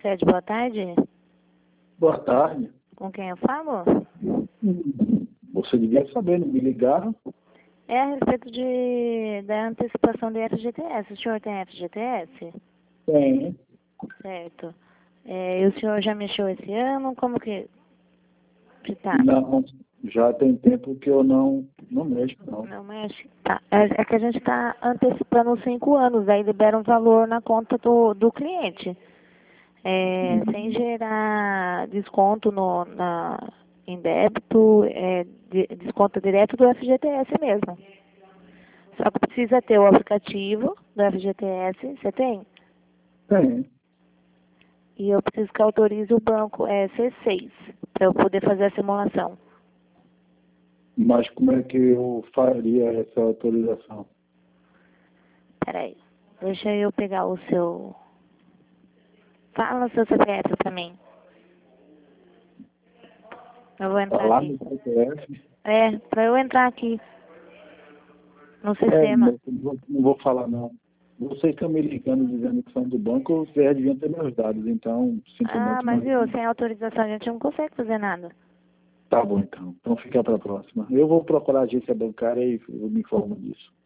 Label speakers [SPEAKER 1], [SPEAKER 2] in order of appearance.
[SPEAKER 1] Sede, boa tarde.
[SPEAKER 2] Boa tarde.
[SPEAKER 1] Com quem eu falo?
[SPEAKER 2] Você devia saber, não me ligaram?
[SPEAKER 1] É a respeito da antecipação do FGTS. O senhor tem FGTS?
[SPEAKER 2] Tem.
[SPEAKER 1] Certo. E o senhor já mexeu esse ano? Como que tá?
[SPEAKER 2] Não, já tem tempo que eu não mexo, não.
[SPEAKER 1] Não mexe? Tá. É que a gente está antecipando os 5 anos, aí libera um valor na conta do cliente. Sem gerar desconto em débito, desconto direto do FGTS mesmo. Só que precisa ter o aplicativo do FGTS, você tem?
[SPEAKER 2] Tem.
[SPEAKER 1] E eu preciso que autorize o banco C6 para eu poder fazer a simulação.
[SPEAKER 2] Mas como é que eu faria essa autorização?
[SPEAKER 1] Peraí, deixa eu pegar o seu... Fala o seu CPF para mim. Eu vou
[SPEAKER 2] Tá
[SPEAKER 1] entrar
[SPEAKER 2] lá
[SPEAKER 1] aqui.
[SPEAKER 2] no CPF?
[SPEAKER 1] Para eu entrar aqui no sistema.
[SPEAKER 2] Não vou falar, não. Vocês estão me ligando dizendo que são do banco, vocês já deviam ter meus dados, então sinto
[SPEAKER 1] Ah,
[SPEAKER 2] muito,
[SPEAKER 1] mas
[SPEAKER 2] mas...
[SPEAKER 1] viu, sem autorização a gente não consegue fazer nada.
[SPEAKER 2] Tá bom, então. Então fica para a próxima. Eu vou procurar a agência bancária e eu me informo disso.